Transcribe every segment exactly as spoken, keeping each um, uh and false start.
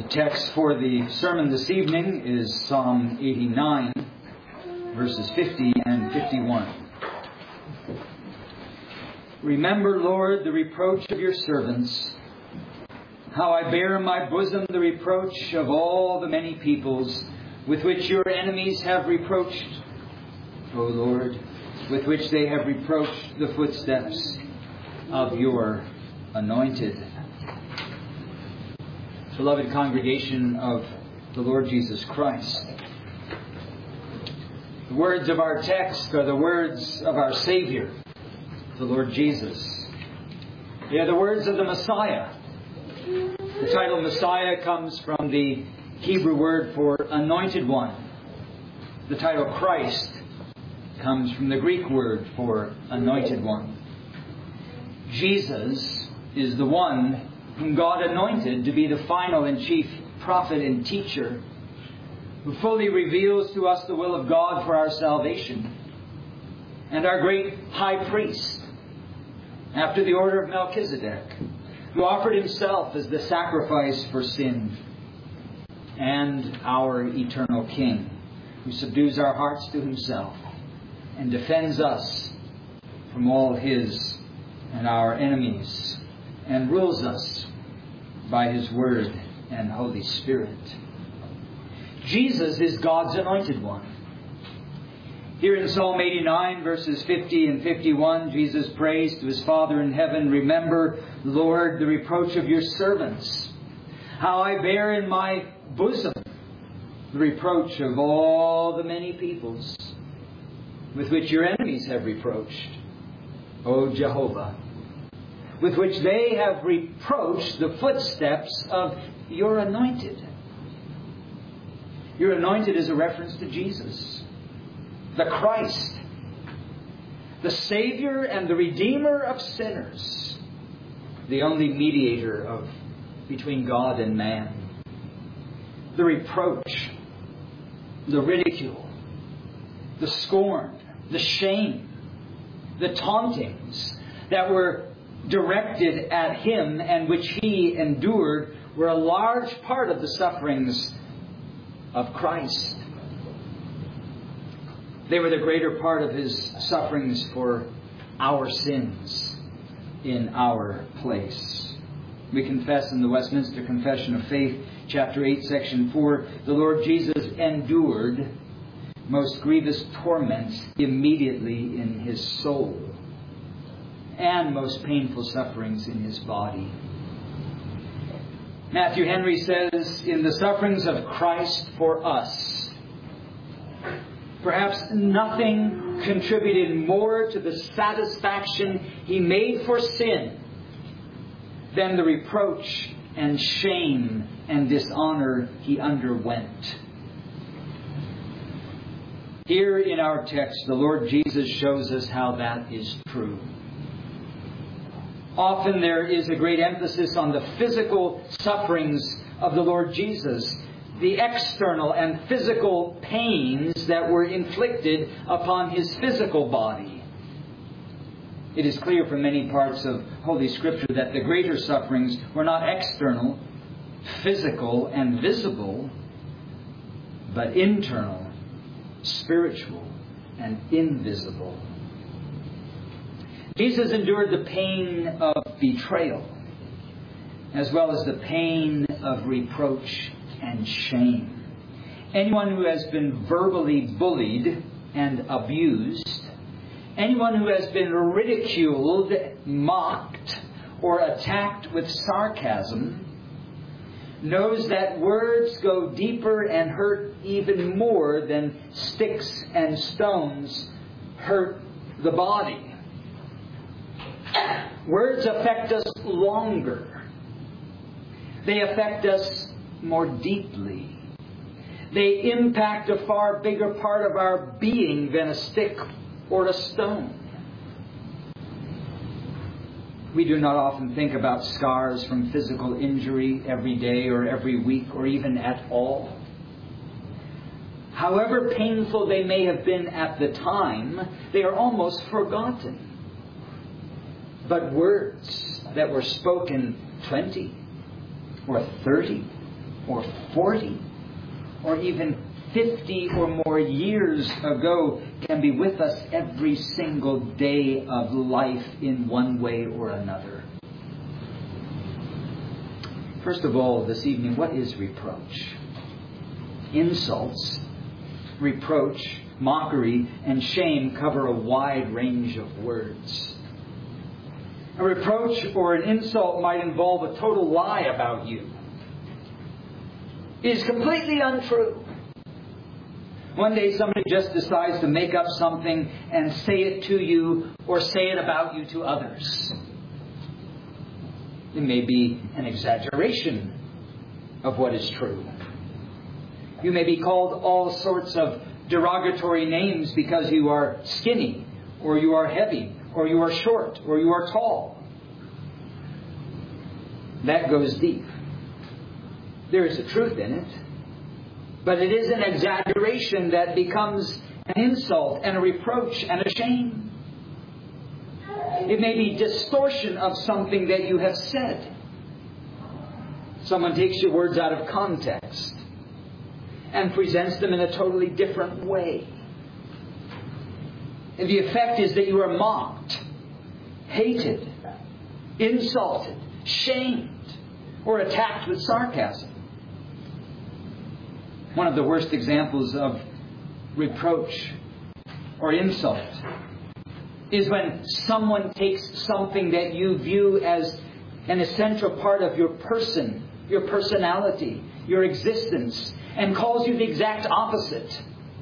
The text for the sermon this evening is Psalm eighty-nine, verses fifty and fifty-one. Remember, Lord, the reproach of your servants, how I bear in my bosom the reproach of all the many peoples with which your enemies have reproached, O Lord, with which they have reproached the footsteps of your anointed. Beloved congregation of the Lord Jesus Christ, the words of our text are the words of our Savior, the Lord Jesus. They are the words of the Messiah. The title Messiah comes from the Hebrew word for anointed one. The title Christ comes from the Greek word for anointed one. Jesus is the one whom God anointed to be the final and chief prophet and teacher, who fully reveals to us the will of God for our salvation, and our great high priest, after the order of Melchizedek, who offered himself as the sacrifice for sin, and our eternal King, who subdues our hearts to himself and defends us from all his and our enemies, and rules us by his Word and Holy Spirit. Jesus is God's anointed one. Here in Psalm eighty-nine, verses fifty and fifty-one, Jesus prays to his Father in heaven, remember, Lord, the reproach of your servants, how I bear in my bosom the reproach of all the many peoples with which your enemies have reproached, O Jehovah, with which they have reproached the footsteps of your anointed. Your anointed is a reference to Jesus, the Christ, the Savior and the Redeemer of sinners, the only mediator of between God and man. The reproach, the ridicule, the scorn, the shame, the tauntings that were directed at him and which he endured were a large part of the sufferings of Christ. They were the greater part of his sufferings for our sins in our place. We confess in the Westminster Confession of Faith, chapter eight, section four, the Lord Jesus endured most grievous torments immediately in his soul, and most painful sufferings in his body. Matthew Henry says, in the sufferings of Christ for us, perhaps nothing contributed more to the satisfaction he made for sin than the reproach and shame and dishonor he underwent. Here in our text, the Lord Jesus shows us how that is true. Often there is a great emphasis on the physical sufferings of the Lord Jesus, the external and physical pains that were inflicted upon his physical body. It is clear from many parts of Holy Scripture that the greater sufferings were not external, physical, and visible, but internal, spiritual, and invisible. Jesus endured the pain of betrayal, as well as the pain of reproach and shame. Anyone who has been verbally bullied and abused, anyone who has been ridiculed, mocked, or attacked with sarcasm, knows that words go deeper and hurt even more than sticks and stones hurt the body. Words affect us longer. They affect us more deeply. They impact a far bigger part of our being than a stick or a stone. We do not often think about scars from physical injury every day or every week or even at all. However painful they may have been at the time, they are almost forgotten. But words that were spoken twenty or thirty or forty or even fifty or more years ago can be with us every single day of life in one way or another. First of all, this evening, what is reproach? Insults, reproach, mockery, and shame cover a wide range of words. A reproach or an insult might involve a total lie about you. It is completely untrue. One day somebody just decides to make up something and say it to you or say it about you to others. It may be an exaggeration of what is true. You may be called all sorts of derogatory names because you are skinny, or you are heavy, or you are short, or you are tall. That goes deep. There is a truth in it. But it is an exaggeration that becomes an insult and a reproach and a shame. It may be distortion of something that you have said. Someone takes your words out of context and presents them in a totally different way. And the effect is that you are mocked, hated, insulted, shamed, or attacked with sarcasm. One of the worst examples of reproach or insult is when someone takes something that you view as an essential part of your person, your personality, your existence, and calls you the exact opposite.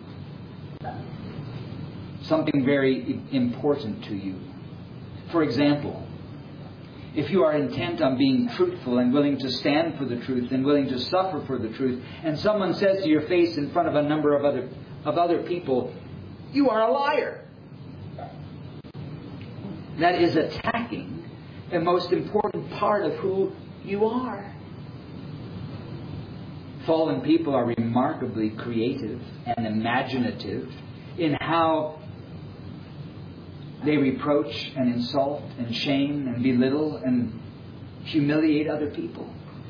Something very important to you. For example, if you are intent on being truthful and willing to stand for the truth and willing to suffer for the truth, and someone says to your face in front of a number of other of other people, "You are a liar," that is attacking the most important part of who you are. Fallen people are remarkably creative and imaginative in how they reproach and insult and shame and belittle and humiliate other people.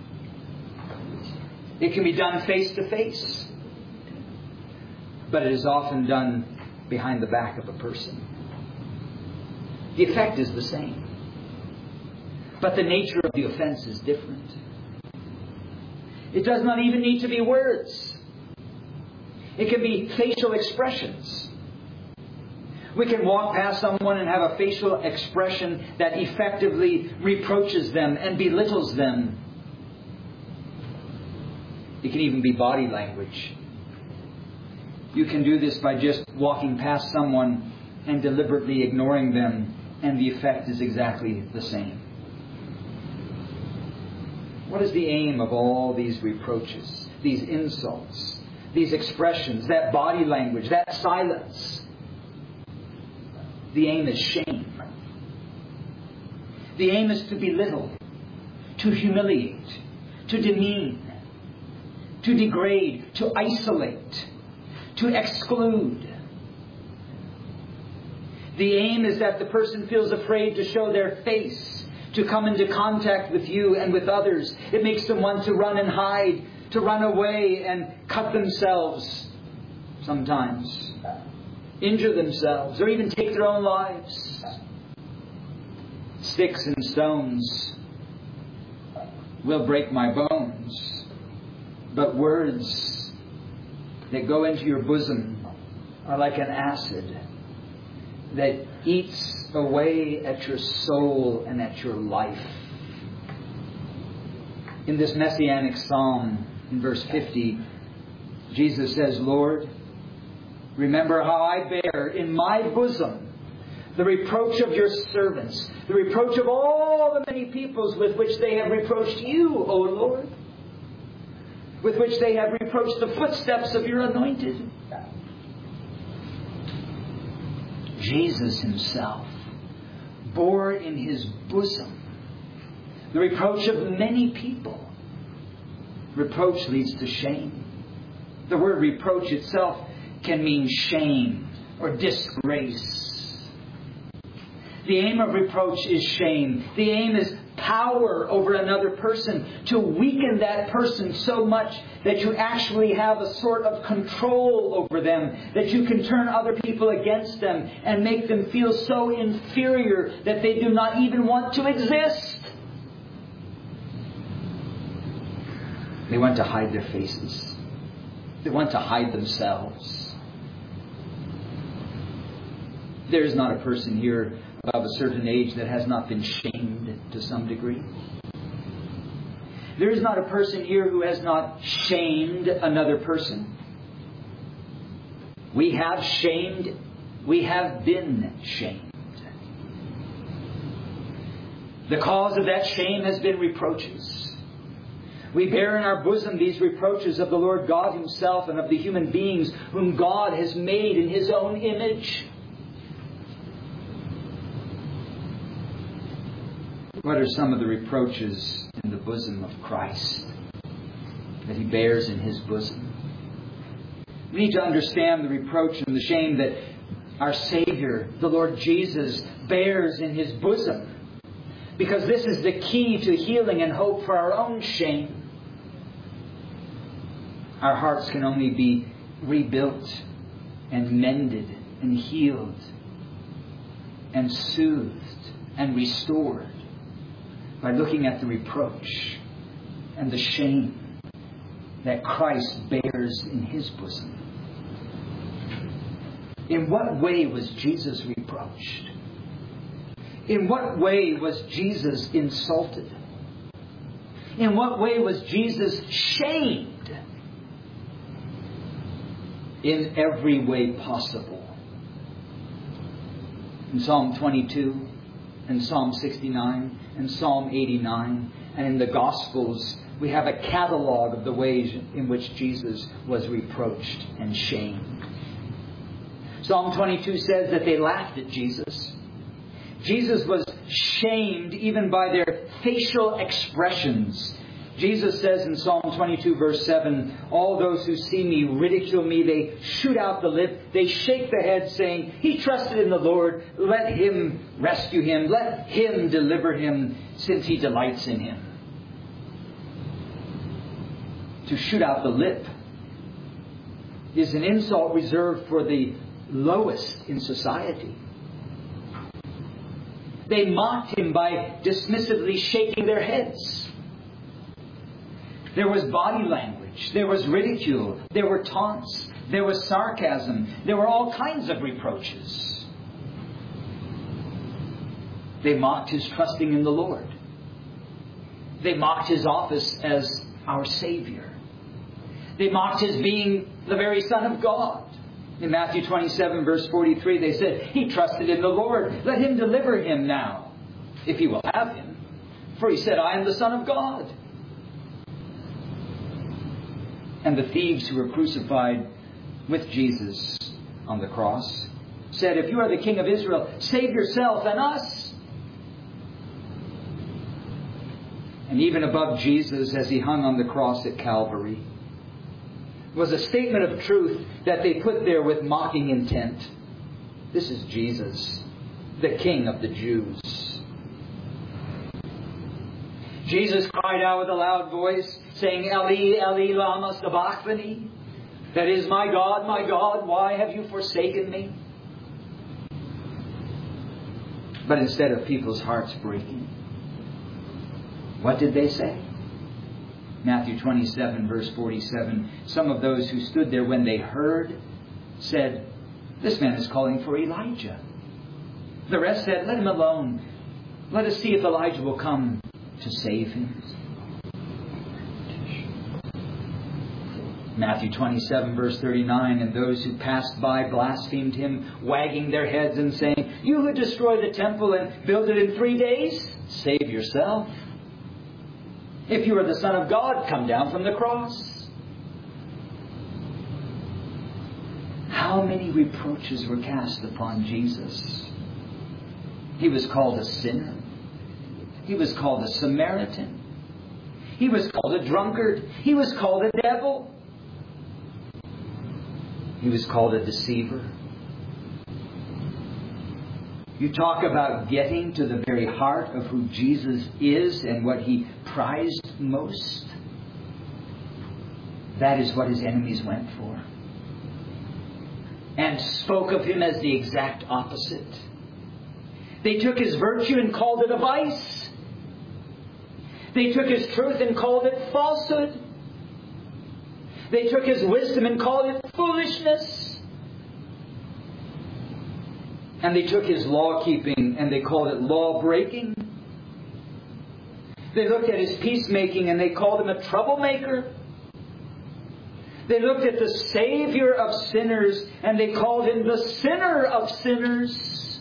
It can be done face to face, but it is often done behind the back of a person. The effect is the same, but the nature of the offense is different. It does not even need to be words. It can be facial expressions. We can walk past someone and have a facial expression that effectively reproaches them and belittles them. It can even be body language. You can do this by just walking past someone and deliberately ignoring them, and the effect is exactly the same. What is the aim of all these reproaches, these insults, these expressions, that body language, that silence? The aim is shame. The aim is to belittle, to humiliate, to demean, to degrade, to isolate, to exclude. The aim is that the person feels afraid to show their face, to come into contact with you and with others. It makes them want to run and hide, to run away and cut themselves sometimes, injure themselves, or even take their own lives. Sticks and stones will break my bones, but words that go into your bosom are like an acid that eats away at your soul and at your life. In this messianic psalm, in verse fifty, Jesus says, "Lord, remember how I bear in my bosom the reproach of your servants, the reproach of all the many peoples with which they have reproached you, O Lord, with which they have reproached the footsteps of your anointed." Jesus himself bore in his bosom the reproach of many people. Reproach leads to shame. The word reproach itself can mean shame or disgrace. The aim of reproach is shame. The aim is power over another person, to weaken that person so much that you actually have a sort of control over them, that you can turn other people against them and make them feel so inferior that they do not even want to exist. They want to hide their faces. They want to hide themselves. There is not a person here of a certain age that has not been shamed to some degree. There is not a person here who has not shamed another person. We have shamed, we have been shamed. The cause of that shame has been reproaches. We bear in our bosom these reproaches of the Lord God Himself and of the human beings whom God has made in His own image. What are some of the reproaches in the bosom of Christ that He bears in His bosom? We need to understand the reproach and the shame that our Savior, the Lord Jesus, bears in His bosom. Because this is the key to healing and hope for our own shame. Our hearts can only be rebuilt and mended and healed and soothed and restored by looking at the reproach and the shame that Christ bears in His bosom. In what way was Jesus reproached? In what way was Jesus insulted? In what way was Jesus shamed? In every way possible. In Psalm twenty-two, and Psalm sixty-nine, and Psalm eighty-nine, and in the Gospels, we have a catalog of the ways in which Jesus was reproached and shamed. Psalm twenty-two says that they laughed at Jesus. Jesus was shamed even by their facial expressions. Jesus says in Psalm twenty-two verse seven, all those who see me ridicule me, they shoot out the lip, they shake the head saying, he trusted in the Lord, let Him rescue him, let Him deliver him, since He delights in him. To shoot out the lip is an insult reserved for the lowest in society. They mocked Him by dismissively shaking their heads. There was body language. There was ridicule. There were taunts. There was sarcasm. There were all kinds of reproaches. They mocked His trusting in the Lord. They mocked His office as our Savior. They mocked His being the very Son of God. In Matthew twenty-seven verse forty-three they said, he trusted in the Lord. Let Him deliver him now, if He will have him. For He said, I am the Son of God. And the thieves who were crucified with Jesus on the cross said, if you are the King of Israel, save yourself and us. And even above Jesus as He hung on the cross at Calvary was a statement of truth that they put there with mocking intent. This is Jesus, the King of the Jews. Jesus cried out with a loud voice, saying, Eli, Eli, lama sabachthani? That is, my God, my God, why have you forsaken me? But instead of people's hearts breaking, what did they say? Matthew twenty-seven, verse forty-seven. Some of those who stood there when they heard said, this man is calling for Elijah. The rest said, let him alone. Let us see if Elijah will come to save him. Matthew twenty-seven, verse thirty-nine. And those who passed by blasphemed Him, wagging their heads and saying, you who destroy the temple and build it in three days, save yourself. If you are the Son of God, come down from the cross. How many reproaches were cast upon Jesus? He was called a sinner. He was called a Samaritan. He was called a drunkard. He was called a devil. He was called a deceiver. You talk about getting to the very heart of who Jesus is and what He prized most. That is what His enemies went for. And spoke of Him as the exact opposite. They took His virtue and called it a vice. They took His truth and called it falsehood. They took His wisdom and called it foolishness. And they took His law-keeping and they called it law-breaking. They looked at His peacemaking and they called Him a troublemaker. They looked at the Savior of sinners and they called Him the sinner of sinners.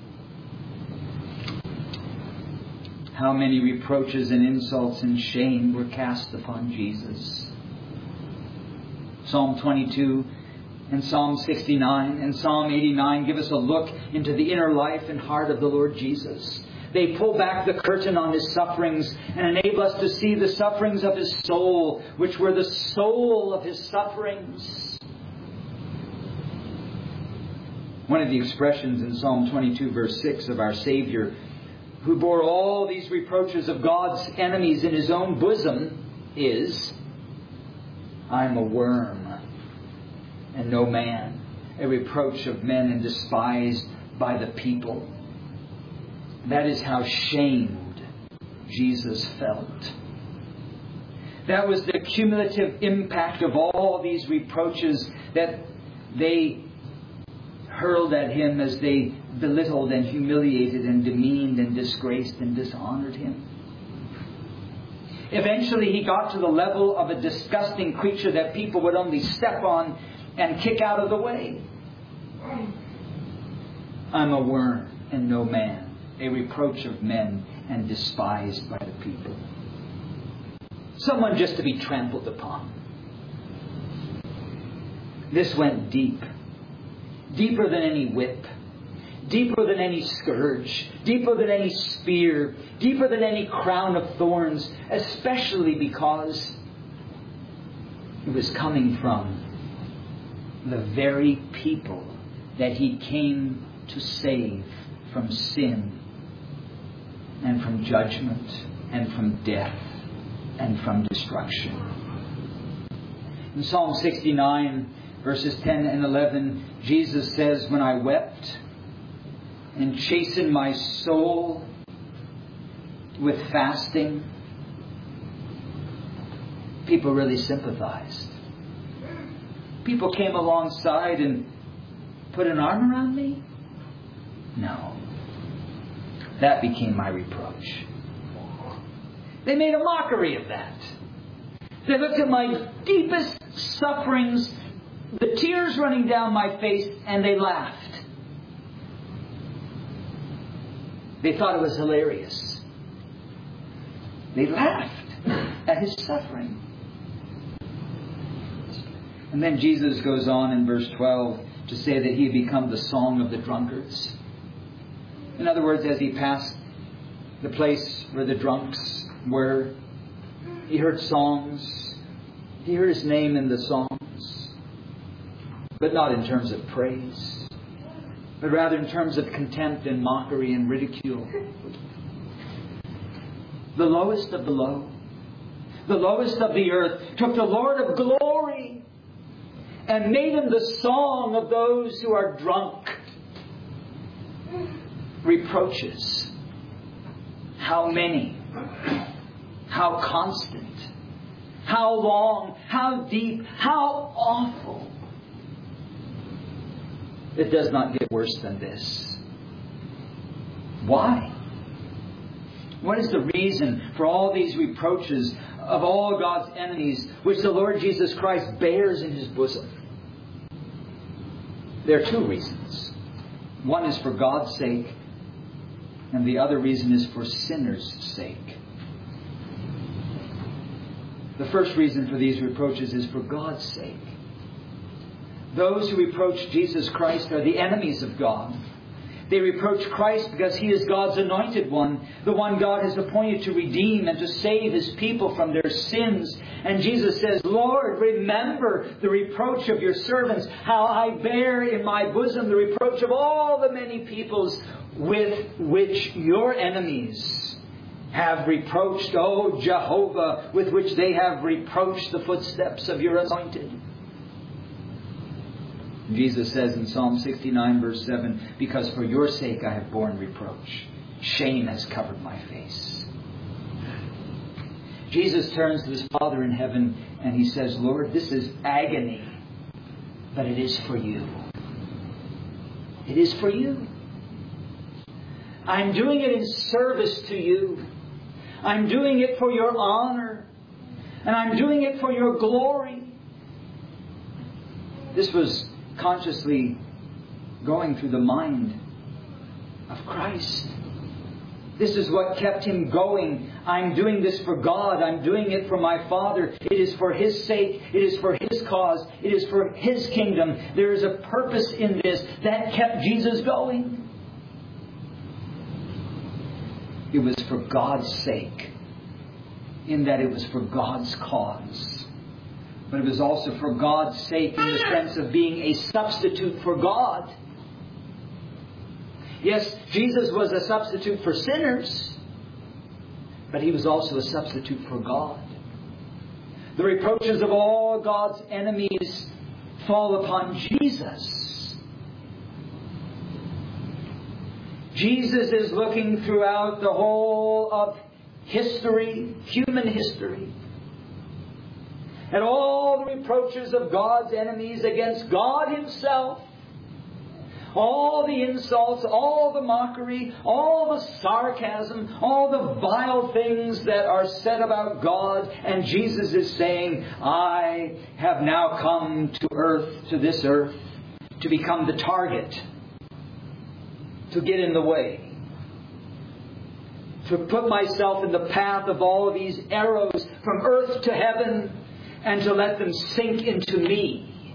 How many reproaches and insults and shame were cast upon Jesus. Psalm twenty-two and Psalm sixty-nine and Psalm eighty-nine give us a look into the inner life and heart of the Lord Jesus. They pull back the curtain on His sufferings and enable us to see the sufferings of His soul, which were the soul of His sufferings. One of the expressions in Psalm twenty-two verse six of our Savior, who bore all these reproaches of God's enemies in His own bosom, is, I am a worm and no man, a reproach of men and despised by the people. That is how shamed Jesus felt. That was the cumulative impact of all these reproaches that they hurled at Him as they belittled and humiliated and demeaned and disgraced and dishonored Him. Eventually He got to the level of a disgusting creature that people would only step on and kick out of the way. I'm a worm and no man, a reproach of men and despised by the people. Someone just to be trampled upon. This went deep. Deeper than any whip. Deeper than any scourge. Deeper than any spear. Deeper than any crown of thorns. Especially because it was coming from the very people that He came to save from sin and from judgment and from death and from destruction. In Psalm sixty-nine, verses ten and eleven, Jesus says, when I wept and chastened my soul with fasting, people really sympathized. People came alongside and put an arm around me? No. That became my reproach. They made a mockery of that. They looked at my deepest sufferings, the tears running down my face, and they laughed. They thought it was hilarious. They laughed at His suffering. And then Jesus goes on in verse twelve to say that He had become the song of the drunkards. In other words, as He passed the place where the drunks were, He heard songs. He heard His name in the songs. But not in terms of praise, but rather in terms of contempt and mockery and ridicule. The lowest of the low, the lowest of the earth, took the Lord of glory and made Him the song of those who are drunk. Reproaches. How many? How constant? How long? How deep? How awful? It does not get worse than this. Why? What is the reason for all these reproaches of all God's enemies, which the Lord Jesus Christ bears in His bosom? There are two reasons. One is for God's sake, and the other reason is for sinners' sake. The first reason for these reproaches is for God's sake. Those who reproach Jesus Christ are the enemies of God. They reproach Christ because He is God's anointed one, the one God has appointed to redeem and to save His people from their sins. And Jesus says, Lord, remember the reproach of your servants, how I bear in my bosom the reproach of all the many peoples with which your enemies have reproached, O Jehovah, with which they have reproached the footsteps of your anointed. Jesus says in Psalm sixty-nine verse seven, because for your sake I have borne reproach. Shame has covered my face. Jesus turns to His Father in heaven and He says, Lord, this is agony, but it is for you. It is for you. I'm doing it in service to you. I'm doing it for your honor. And I'm doing it for your glory. This was consciously going through the mind of Christ. This is what kept Him going. I'm doing this for God. I'm doing it for my Father. It is for His sake. It is for His cause. It is for His kingdom. There is a purpose in this that kept Jesus going. It was for God's sake, in that it was for God's cause. But it was also for God's sake in the sense of being a substitute for God. Yes, Jesus was a substitute for sinners, but He was also a substitute for God. The reproaches of all God's enemies fall upon Jesus. Jesus is looking throughout the whole of history, human history, at all the reproaches of God's enemies against God Himself, all the insults, all the mockery, all the sarcasm, all the vile things that are said about God. And Jesus is saying, I have now come to earth, to this earth, to become the target, to get in the way, to put myself in the path of all of these arrows from earth to heaven, and to let them sink into me.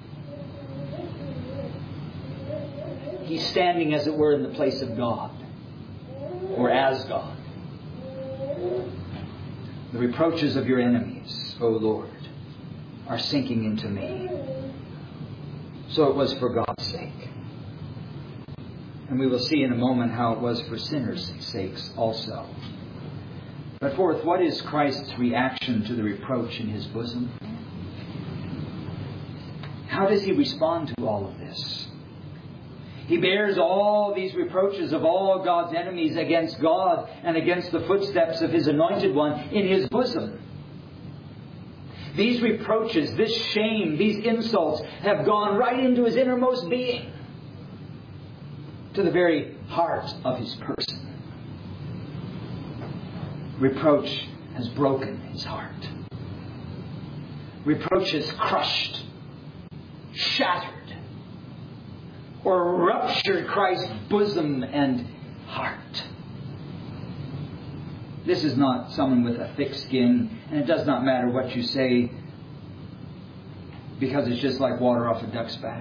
He's standing, as it were, in the place of God, or as God. The reproaches of your enemies, O Lord, are sinking into me. So it was for God's sake. And we will see in a moment how it was for sinners' sakes also. But fourth, what is Christ's reaction to the reproach in His bosom? How does He respond to all of this? He bears all these reproaches of all God's enemies against God and against the footsteps of His anointed one in His bosom. These reproaches, this shame, these insults have gone right into His innermost being, to the very heart of His person. Reproach has broken His heart. Reproach has crushed, shattered, or ruptured Christ's bosom and heart. This is not someone with a thick skin, and it does not matter what you say, because it's just like water off a duck's back.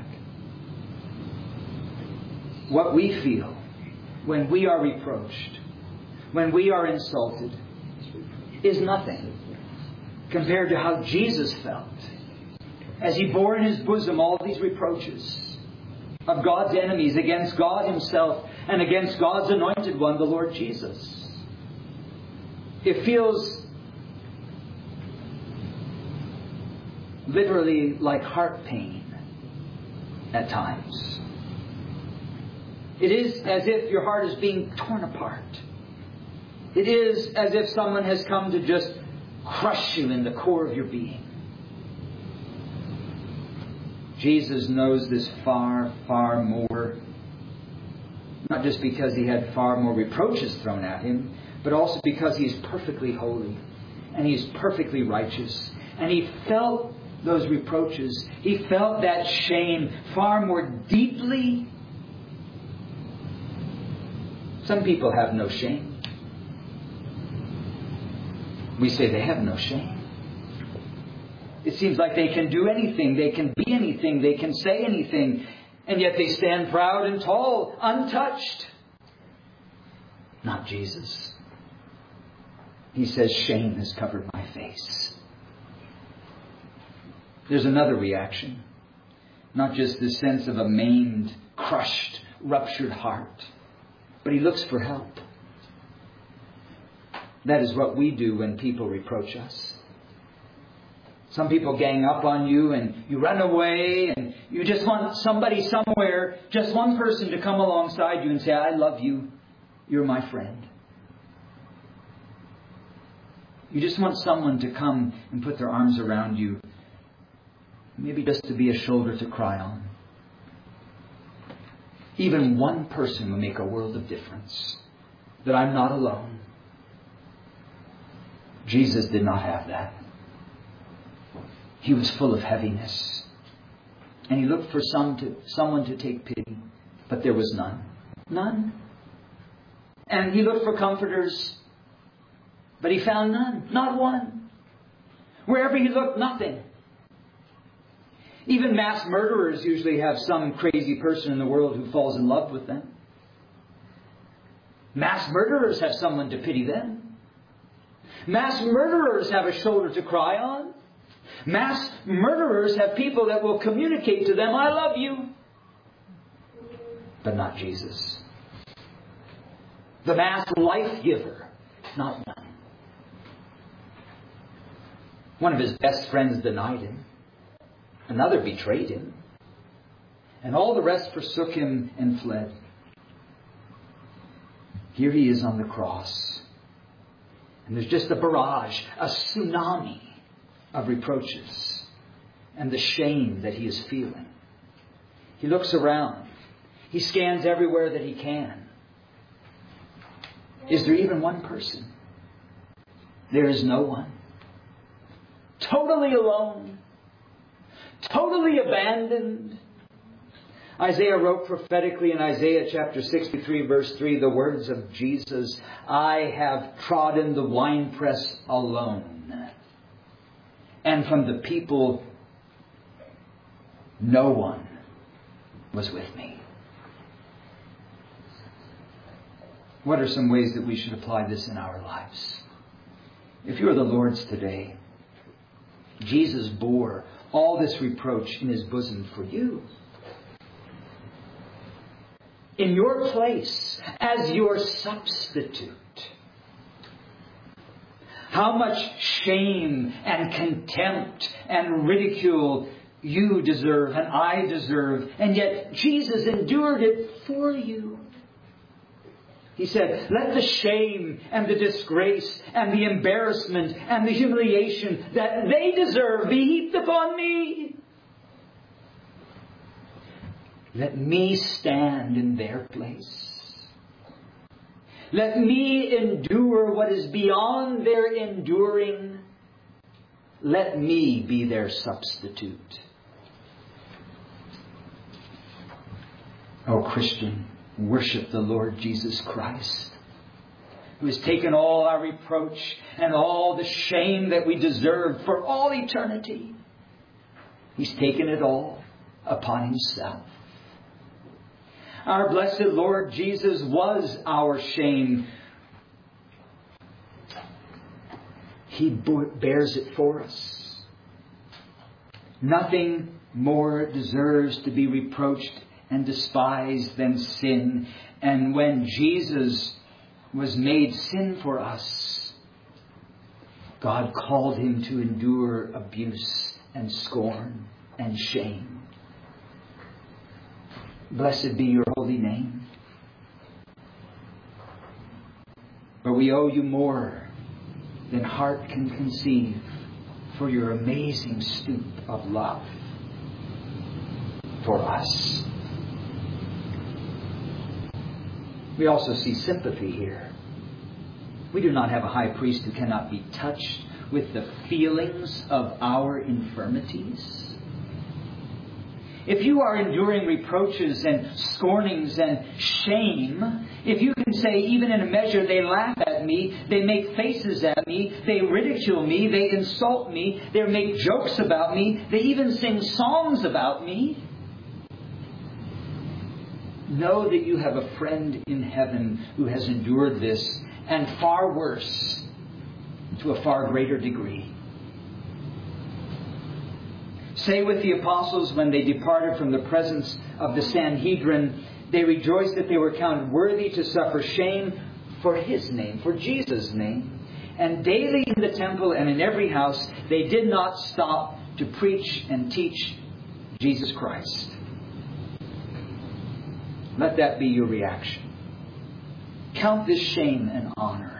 What we feel when we are reproached, when we are insulted, is nothing compared to how Jesus felt as He bore in His bosom all these reproaches of God's enemies against God Himself and against God's anointed one, the Lord Jesus. It feels literally like heart pain at times. It is as if your heart is being torn apart. It is as if someone has come to just crush you in the core of your being. Jesus knows this far, far more. Not just because He had far more reproaches thrown at Him, but also because He is perfectly holy and He is perfectly righteous. And He felt those reproaches. He felt that shame far more deeply. Some people have no shame. We say they have no shame. It seems like they can do anything, they can be anything, they can say anything. And yet they stand proud and tall, untouched. Not Jesus. He says, shame has covered my face. There's another reaction. Not just the sense of a maimed, crushed, ruptured heart. But he looks for help. That is what we do when people reproach us. Some people gang up on you and you run away and you just want somebody somewhere, just one person to come alongside you and say, I love you. You're my friend. You just want someone to come and put their arms around you. Maybe just to be a shoulder to cry on. Even one person will make a world of difference. That I'm not alone. Jesus did not have that. He was full of heaviness. And he looked for some to, someone to take pity. But there was none. None. And he looked for comforters. But he found none. Not one. Wherever he looked, nothing. Even mass murderers usually have some crazy person in the world who falls in love with them. Mass murderers have someone to pity them. Mass murderers have a shoulder to cry on. Mass murderers have people that will communicate to them, I love you. But not Jesus. The mass life giver, not one. One of his best friends denied him. Another betrayed him. And all the rest forsook him and fled. Here he is on the cross. And there's just a barrage, a tsunami of reproaches and the shame that he is feeling. He looks around. He scans everywhere that he can. Is there even one person? There is no one. Totally alone. Totally abandoned. Isaiah wrote prophetically in Isaiah chapter sixty-three verse three the words of Jesus, I have trodden the winepress alone. And from the people, no one was with me. What are some ways that we should apply this in our lives? If you're the Lord's today, Jesus bore all this reproach in his bosom for you. In your place, as your substitute. How much shame and contempt and ridicule you deserve and I deserve. And yet Jesus endured it for you. He said, let the shame and the disgrace and the embarrassment and the humiliation that they deserve be heaped upon me. Let me stand in their place. Let me endure what is beyond their enduring. Let me be their substitute. Oh, Christian, worship the Lord Jesus Christ, who has taken all our reproach and all the shame that we deserve for all eternity. He's taken it all upon himself. Our blessed Lord Jesus was our shame. He bears it for us. Nothing more deserves to be reproached and despised than sin. And when Jesus was made sin for us, God called him to endure abuse and scorn and shame. Blessed be your holy name. But we owe you more than heart can conceive for your amazing stoop of love for us. We also see sympathy here. We do not have a high priest who cannot be touched with the feelings of our infirmities. If you are enduring reproaches and scornings and shame, if you can say, even in a measure, they laugh at me, they make faces at me, they ridicule me, they insult me, they make jokes about me, they even sing songs about me. know that you have a friend in heaven who has endured this, and far worse, to a far greater degree. Say with the apostles when they departed from the presence of the Sanhedrin, they rejoiced that they were counted worthy to suffer shame for His name, for Jesus' name. And daily in the temple and in every house, they did not stop to preach and teach Jesus Christ. Let that be your reaction. Count this shame and honor.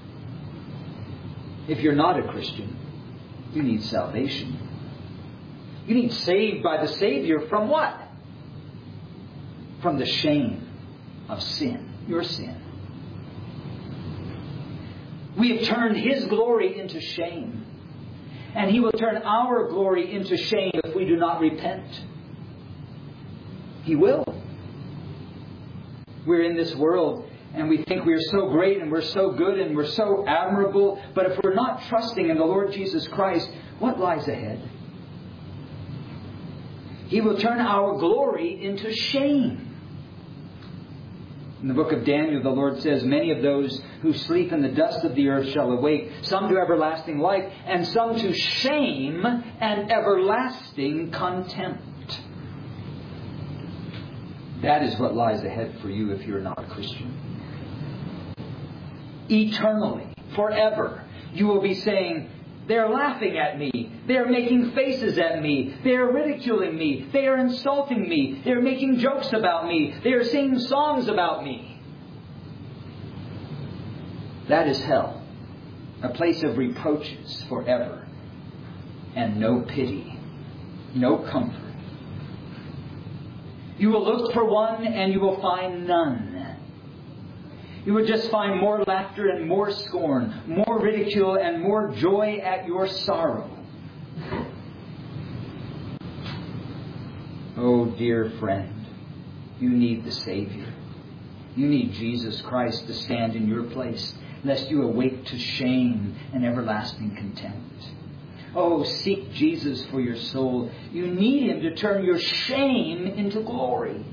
If you're not a Christian, you need salvation. You need saved by the Savior from what? From the shame of sin, your sin. We have turned His glory into shame. And He will turn our glory into shame if we do not repent. He will. We're in this world and we think we're so great and we're so good and we're so admirable. But if we're not trusting in the Lord Jesus Christ, what lies ahead? He will turn our glory into shame. In the book of Daniel, the Lord says, many of those who sleep in the dust of the earth shall awake, some to everlasting life, and some to shame and everlasting contempt. That is what lies ahead for you if you're not a Christian. Eternally, forever, you will be saying, they're laughing at me. They're making faces at me. They're ridiculing me. They are insulting me. They're making jokes about me. They're singing songs about me. That is hell. A place of reproaches forever. And no pity. No comfort. You will look for one and you will find none. You would just find more laughter and more scorn, more ridicule and more joy at your sorrow. Oh, dear friend, you need the Savior. You need Jesus Christ to stand in your place, lest you awake to shame and everlasting contempt. Oh, seek Jesus for your soul. You need Him to turn your shame into glory.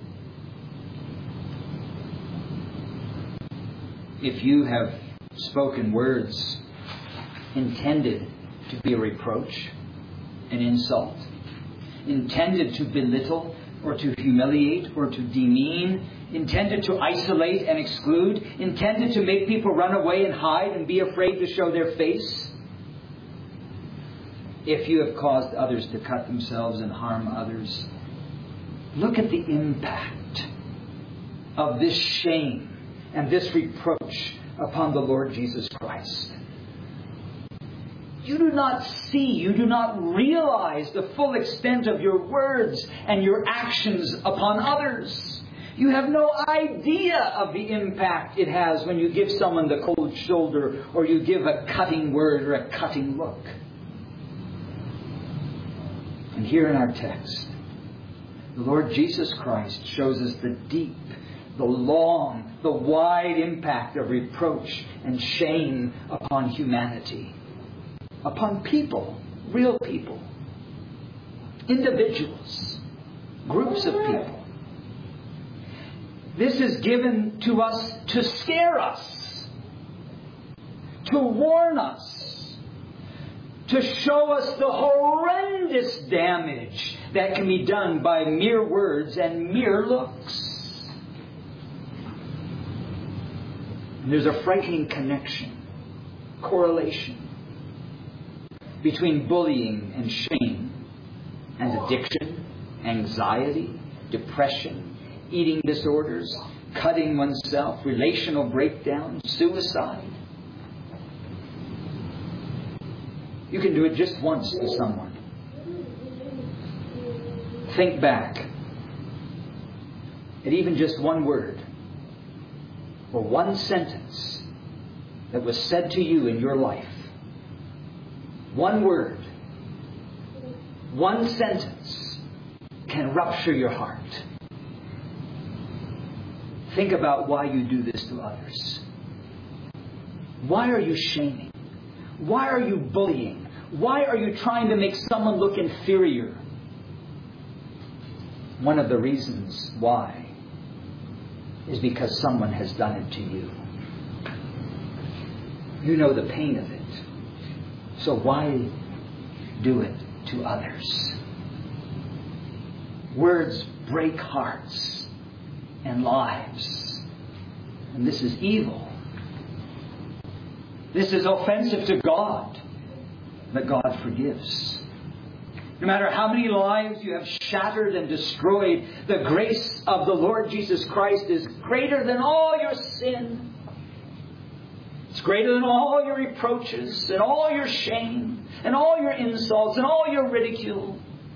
If you have spoken words intended to be a reproach, an insult, intended to belittle or to humiliate or to demean, intended to isolate and exclude, intended to make people run away and hide and be afraid to show their face, if you have caused others to cut themselves and harm others, look at the impact of this shame and this reproach upon the Lord Jesus Christ. You do not see, you do not realize the full extent of your words and your actions upon others. You have no idea of the impact it has when you give someone the cold shoulder or you give a cutting word or a cutting look. And here in our text, the Lord Jesus Christ shows us the deep, the long, the wide impact of reproach and shame upon humanity. Upon people, real people, individuals, groups of people. This is given to us to scare us, to warn us, to show us the horrendous damage that can be done by mere words and mere looks. And there's a frightening connection, correlation between bullying and shame and addiction, anxiety, depression, eating disorders, cutting oneself, relational breakdown, suicide. You can do it just once to someone. Think back at even just one word or one sentence that was said to you in your life. One word, one sentence can rupture your heart. Think about why you do this to others. Why are you shaming? Why are you bullying? Why are you trying to make someone look inferior? One of the reasons why is because someone has done it to you. You know the pain of it. So why do it to others? Words break hearts and lives. And this is evil. This is offensive to God. But God forgives. No matter how many lives you have shattered and destroyed, the grace of the Lord Jesus Christ is greater than all your sin. It's greater than all your reproaches and all your shame and all your insults and all your ridicule.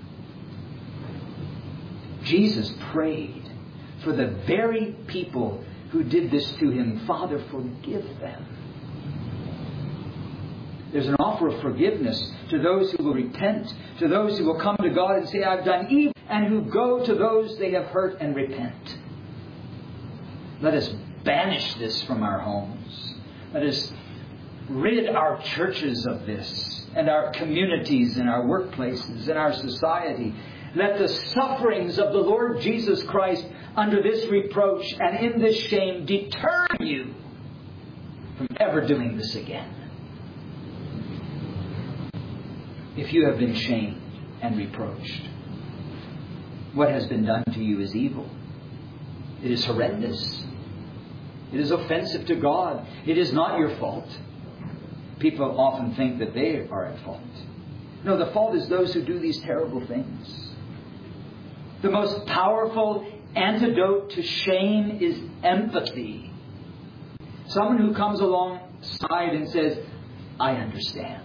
Jesus prayed for the very people who did this to Him. Father, forgive them. There's an offer of forgiveness to those who will repent, to those who will come to God and say, I've done evil, and who go to those they have hurt and repent. Let us banish this from our homes. Let us rid our churches of this, and our communities, and our workplaces, and our society. Let the sufferings of the Lord Jesus Christ under this reproach and in this shame deter you from ever doing this again. If you have been shamed and reproached, what has been done to you is evil. It is horrendous. It is offensive to God. It is not your fault. People often think that they are at fault. No, the fault is those who do these terrible things. The most powerful antidote to shame is empathy. Someone who comes alongside and says, I understand.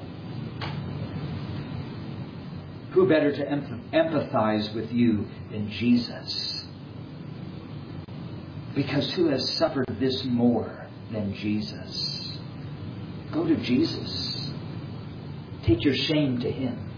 Who better to empathize with you than Jesus? Because who has suffered this more than Jesus? Go to Jesus. Take your shame to Him.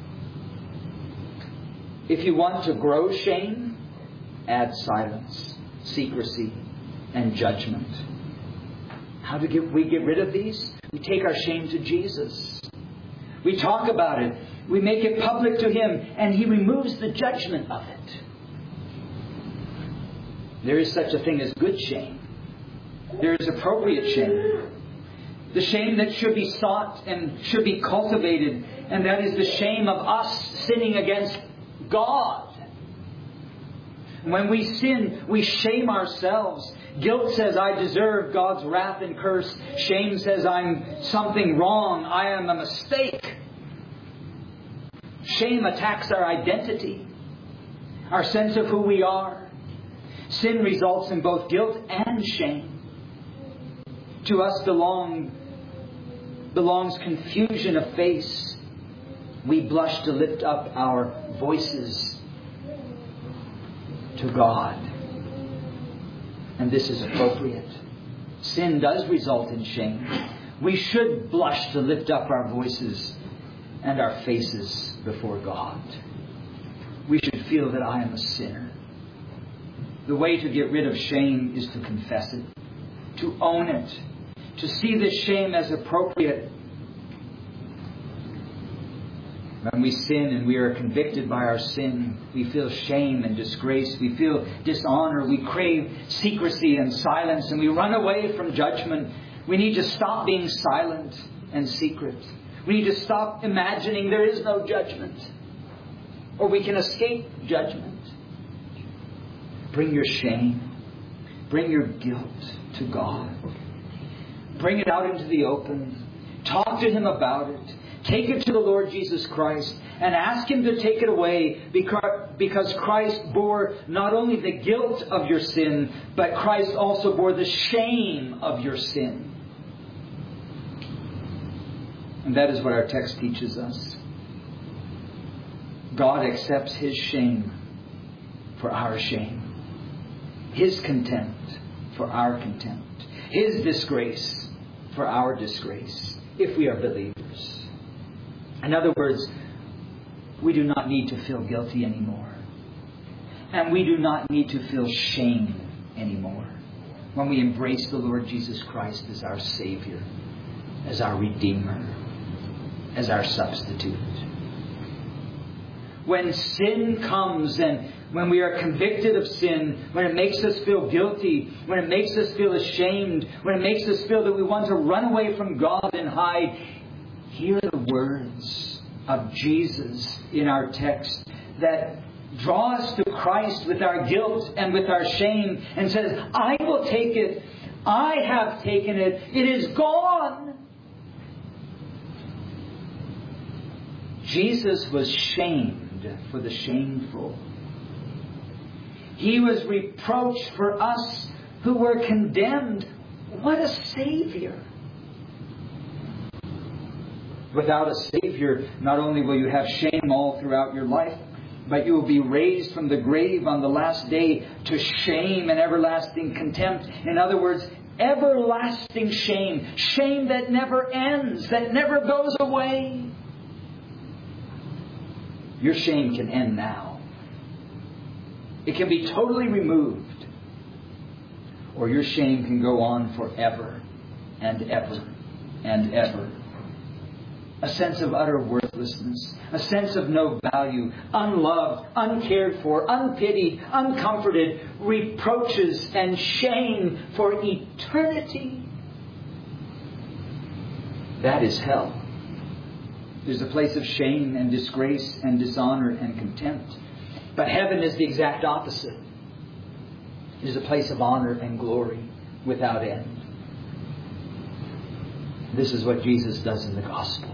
If you want to grow shame, add silence, secrecy, and judgment. How do get, we get rid of these? We take our shame to Jesus. We talk about it. We make it public to Him, and He removes the judgment of it. There is such a thing as good shame. There is appropriate shame. The shame that should be sought and should be cultivated, and that is the shame of us sinning against God. When we sin, we shame ourselves. Guilt says, I deserve God's wrath and curse. Shame says, I'm something wrong. I am a mistake. Shame attacks our identity, our sense of who we are. Sin results in both guilt and shame. To us belong, belongs confusion of face. We blush to lift up our voices to God. And this is appropriate. Sin does result in shame. We should blush to lift up our voices and our faces before God. We should feel that I am a sinner. The way to get rid of shame is to confess it, to own it, to see this shame as appropriate. When we sin and we are convicted by our sin, we feel shame and disgrace. We feel dishonor. We crave secrecy and silence, and we run away from judgment. We need to stop being silent and secret. We need to stop imagining there is no judgment, or we can escape judgment. Bring your shame, bring your guilt to God. Bring it out into the open. Talk to Him about it. Take it to the Lord Jesus Christ and ask Him to take it away, because Christ bore not only the guilt of your sin, but Christ also bore the shame of your sin. And that is what our text teaches us. God accepts His shame for our shame, His contempt for our contempt, His disgrace for our disgrace, if we are believers. In other words, we do not need to feel guilty anymore. And we do not need to feel shame anymore when we embrace the Lord Jesus Christ as our Savior, as our Redeemer, as our substitute. when sin comes and when we are convicted of sin, when it makes us feel guilty, when it makes us feel ashamed, when it makes us feel that we want to run away from God and hide, hear the words of Jesus in our text that draw us to Christ with our guilt and with our shame and says, I will take it. I have taken it. It is gone. Jesus was shamed for the shameful. He was reproached for us who were condemned. What a Savior! Without a Savior, not only will you have shame all throughout your life, but you will be raised from the grave on the last day to shame and everlasting contempt. In other words, everlasting shame. Shame that never ends, that never goes away. Your shame can end now. It can be totally removed. Or your shame can go on forever and ever and ever. A sense of utter worthlessness. A sense of no value. Unloved, uncared for, unpitied, uncomforted. Reproaches and shame for eternity. That is hell. There's a place of shame and disgrace and dishonor and contempt. But heaven is the exact opposite. It is a place of honor and glory without end. This is what Jesus does in the gospel.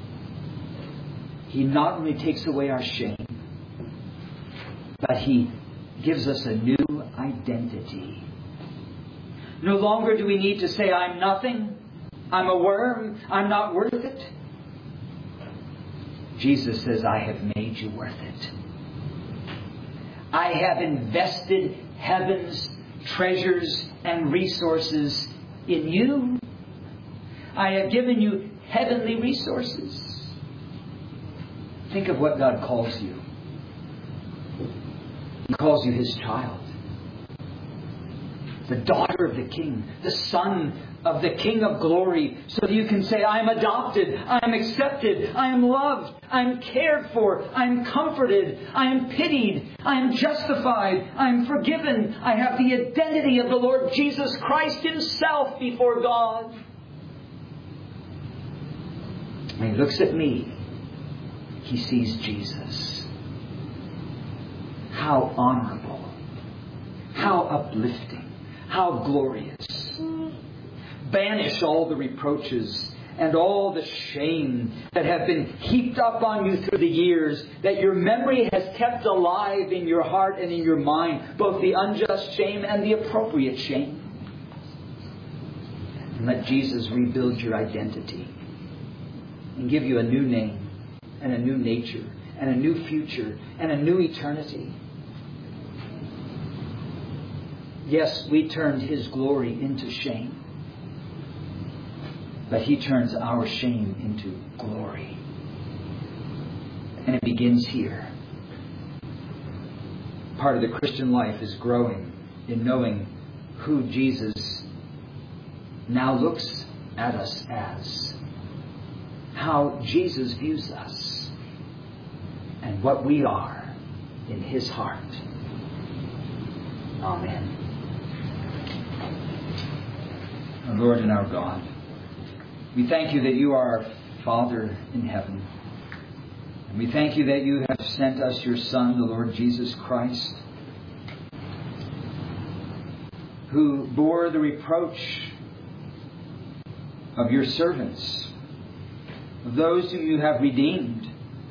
He not only takes away our shame, but He gives us a new identity. No longer do we need to say, I'm nothing, I'm a worm, I'm not worth it. Jesus says, I have made you worth it. I have invested heaven's treasures and resources in you. I have given you heavenly resources. Think of what God calls you. He calls you His child. The daughter of the King. The son of the King of glory. So that you can say, I am adopted. I am accepted. I am loved. I am cared for. I am comforted. I am pitied. I am justified. I am forgiven. I have the identity of the Lord Jesus Christ Himself before God. When He looks at me, He sees Jesus. How honorable. How uplifting. How glorious. Banish all the reproaches and all the shame that have been heaped up on you through the years, that your memory has kept alive in your heart and in your mind, both the unjust shame and the appropriate shame. And let Jesus rebuild your identity and give you a new name and a new nature and a new future and a new eternity. Yes, we turned His glory into shame. But He turns our shame into glory. And it begins here. Part of the Christian life is growing in knowing who Jesus now looks at us as. How Jesus views us. And what we are in His heart. Amen. Our Lord and our God, we thank You that You are our Father in heaven. And we thank You that You have sent us Your Son, the Lord Jesus Christ, who bore the reproach of Your servants, of those whom You have redeemed,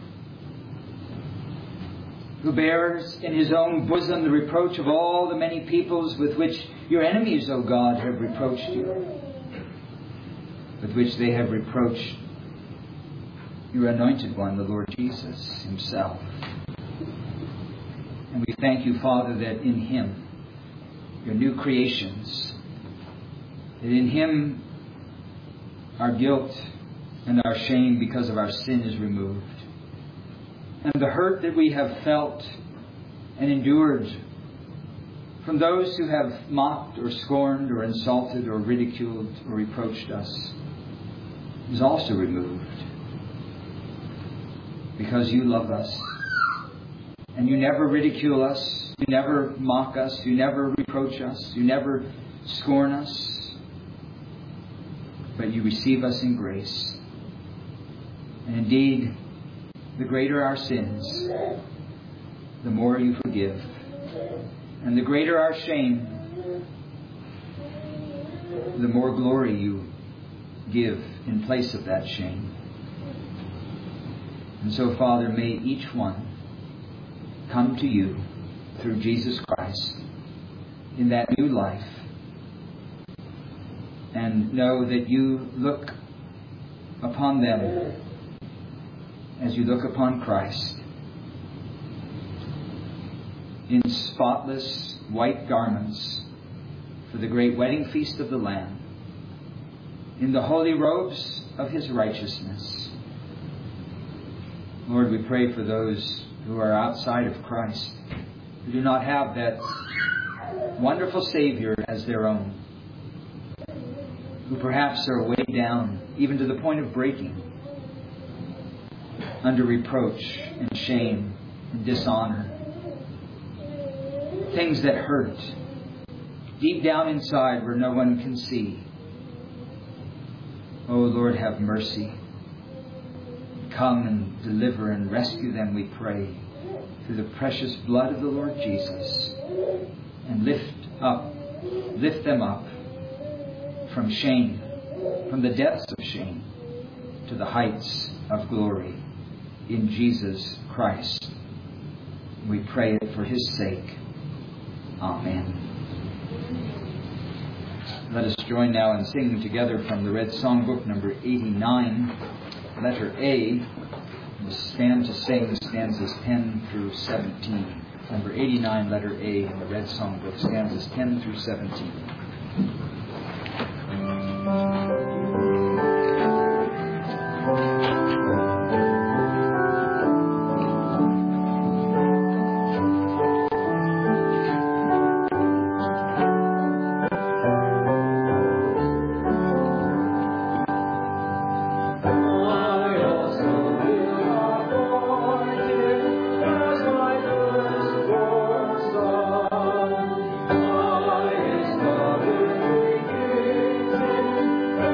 who bears in His own bosom the reproach of all the many peoples with which Your enemies, O God, have reproached You, with which they have reproached Your anointed one, the Lord Jesus Himself. And we thank You, Father, that in Him, Your new creations, that in Him our guilt and our shame because of our sin is removed. And the hurt that we have felt and endured from those who have mocked or scorned or insulted or ridiculed or reproached us is also removed. Because You love us And you never ridicule us. You never mock us. You never reproach us. You never scorn us. But you receive us in grace. And indeed, the greater our sins, the more you forgive. And the greater our shame, the more glory you give in place of that shame. And so, Father, may each one come to you through Jesus Christ in that new life and know that you look upon them as you look upon Christ in spotless white garments for the great wedding feast of the Lamb, in the holy robes of His righteousness. Lord, we pray for those who are outside of Christ, who do not have that wonderful Savior as their own, who perhaps are weighed down, even to the point of breaking, under reproach and shame and dishonor. Things that hurt deep down inside where no one can see. Oh Lord, have mercy. Come and deliver and rescue them, we pray, through the precious blood of the Lord Jesus. And lift up, lift them up from shame, from the depths of shame, to the heights of glory in Jesus Christ. We pray it for His sake. Amen. Let us join now in singing together from the Red Songbook, number eighty-nine, letter A. We'll stand to sing stanzas ten through seventeen. Number eighty-nine, letter A in the Red Songbook, stanzas ten through seventeen. Thank you.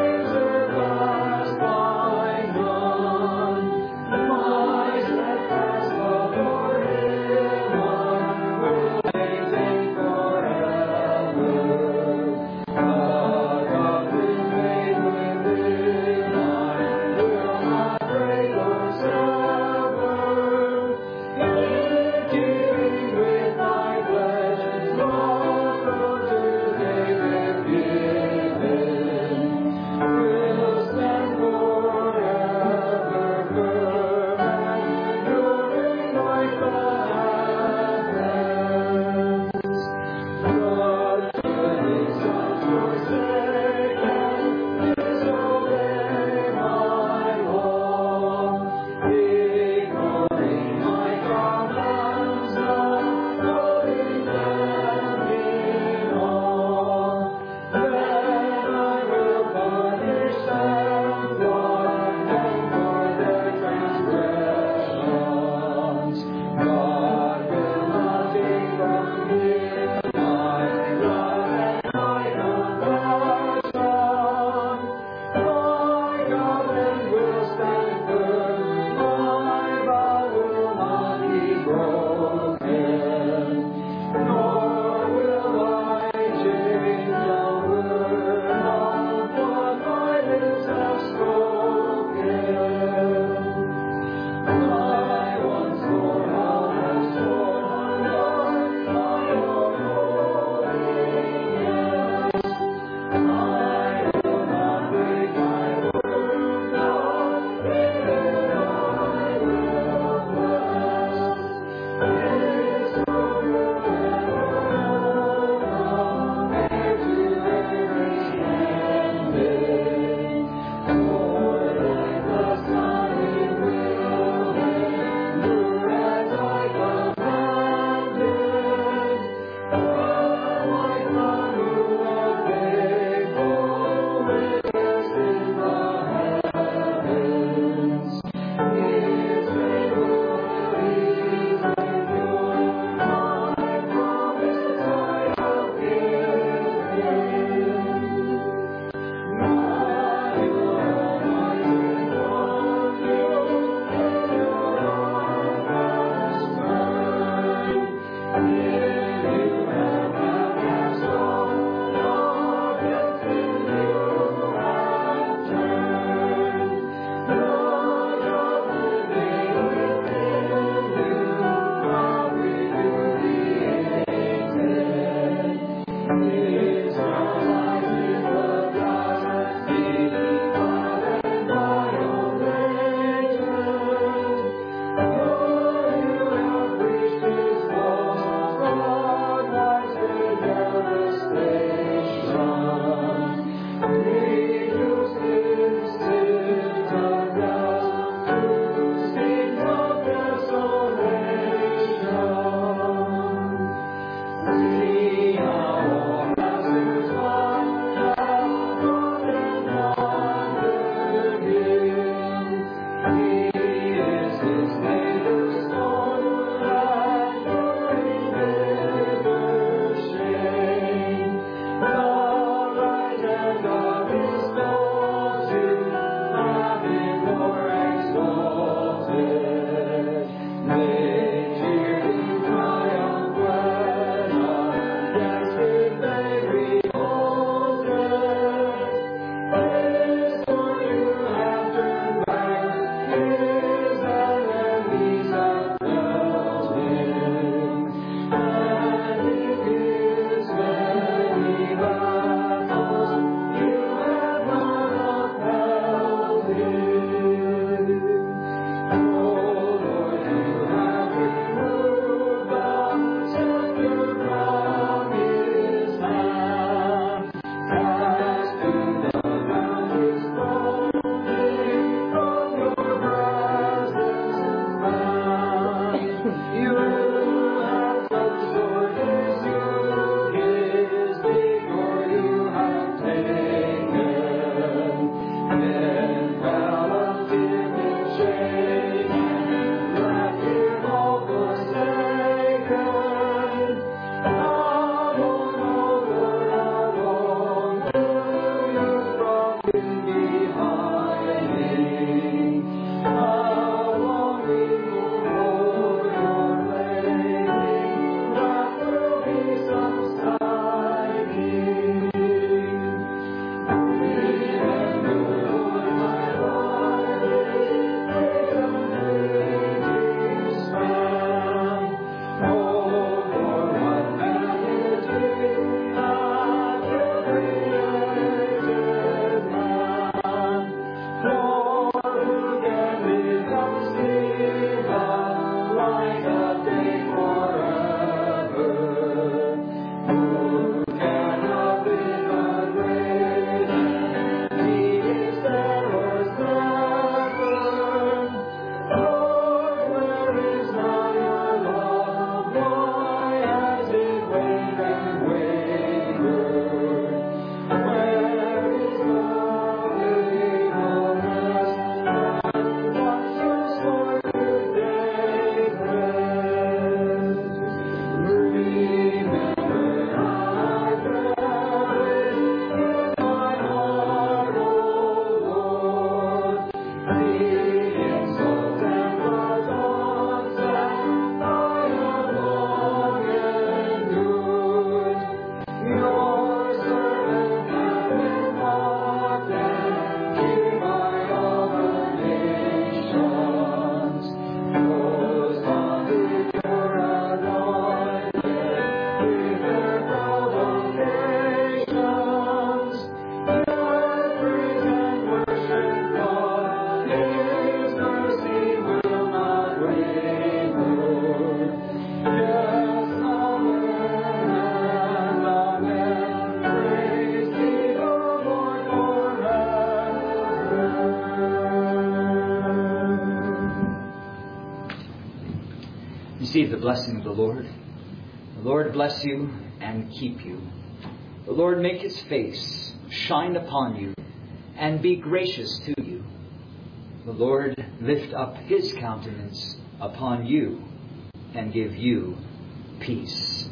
Receive the blessing of the Lord. The Lord bless you and keep you. The Lord make His face shine upon you and be gracious to you. The Lord lift up His countenance upon you and give you peace.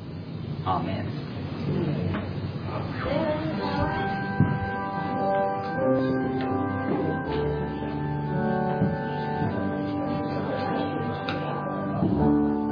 Amen. Amen.